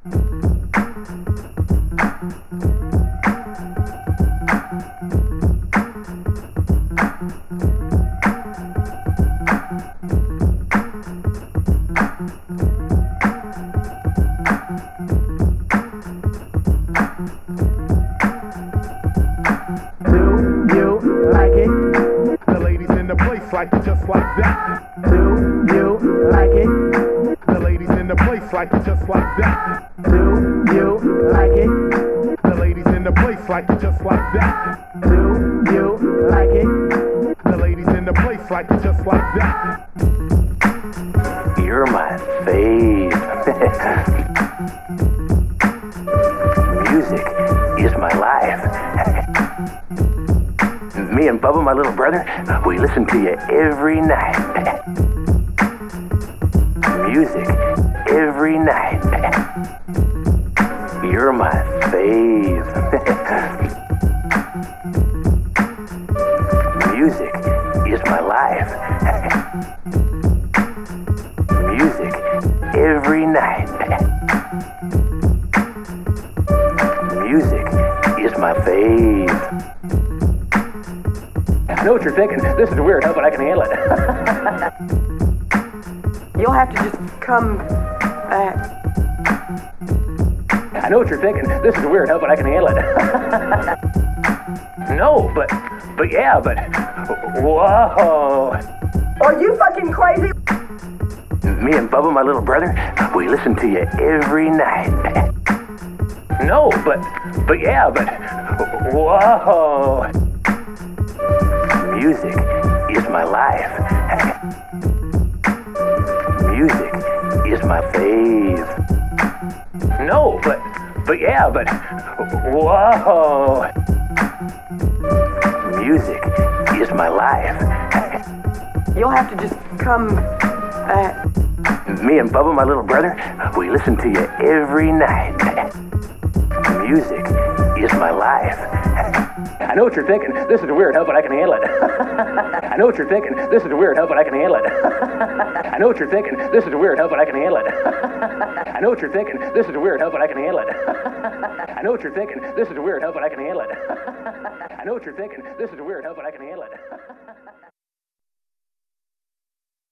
Like it just like that. Do you like it? The ladies in the place like it just like that. Do you like it? The ladies in the place like it just like that. Do you like it? The ladies in the place like it just like that. You're my fave. Music is my life. Me and Bubba, my little brother, we listen to you every night. Music every night. You're my fave. Music is my life. Music every night. Music is my fave. I know what you're thinking. This is weird, but I can handle it. You'll have to just come back. I know what you're thinking. This is weird, but I can handle it. No, but yeah, but whoa. Are you fucking crazy? Me and Bubba, my little brother, we listen to you every night. No, but yeah, but whoa. Music is my life. Music is my fave. No, but yeah, but whoa. Music is my life. You'll have to just come back. Me and Bubba, my little brother, we listen to you every night. Music is my life. I know what you're thinking. This is weird, but I can handle it. I know what you're thinking. This is weird, but I can handle it. I know what you're thinking. This is weird, but I can handle it. I know what you're thinking. This is weird, but I can handle it. I know what you're thinking. This is weird, but I can handle it. I know what you're thinking. This is weird, but I can handle it.